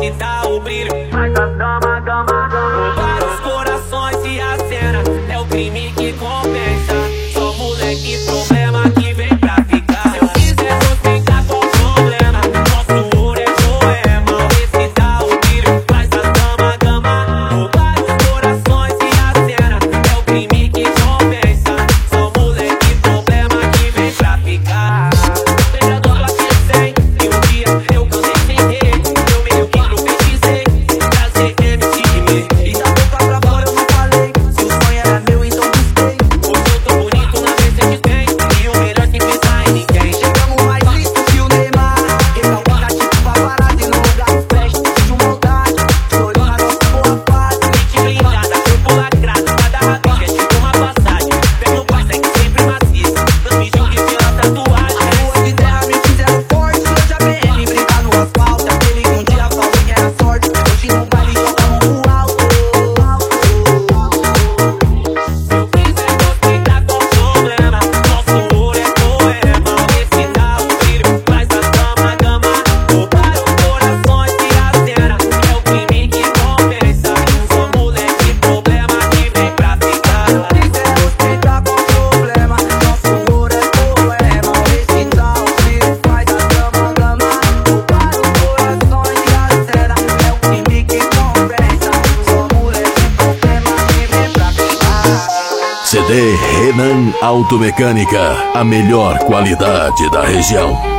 excitar o brilho. Faz a dama, dama, dama. Vários corações e a cena é o crime que compensa. Só moleque, problema que vem pra ficar. Se eu quiser sustentar, qual o problema? Nosso ouro é poema, excitar o brilho. Faz a dama, dama. Vários corações e a cena é o crime que compensa. Só moleque, problema que vem pra ficar. Veja dupla que sem, e um dia eu cansei sem rede. Eu meio que profetizei, trazer MC de mim. E da boca pra fora eu não falei, se o sonho era meu então busquei. Hoje eu tô bonito na mesa que tem, e o melhor sem pensar em ninguém. Chegamos mais listo que o Neymar, recalcada tipo paparazzi no lugar do flash. De maldade, chorou na nossa boa fase. Mente blindada, corpo lacrado, cada rabinha é tipo uma passagem. Pega o pai, segue sempre maciço, transmitiu que pela tatuagem. A rua de terra me fizeram forte, hoje a BM brinca no asfalto. Aquele que um dia falou que era sorte, hoje no baile jogamos pro alto. Se eu quiser sustentar, qual o problema? Nosso ouro é poema, excitar o brilho. Faz a dama, dama. Roubar os corações e a cena é o crime que compensa. Sou moleque, problema que vem pra ficar. Quiser ostentar qual o problema? Nosso ouro é poema, excitar o brilho. Faz a dama, dama. Roubar os corações e a cena é o crime que compensa. Sou moleque, problema que vem pra ficar. CD Renan Automecânica, a melhor qualidade da região.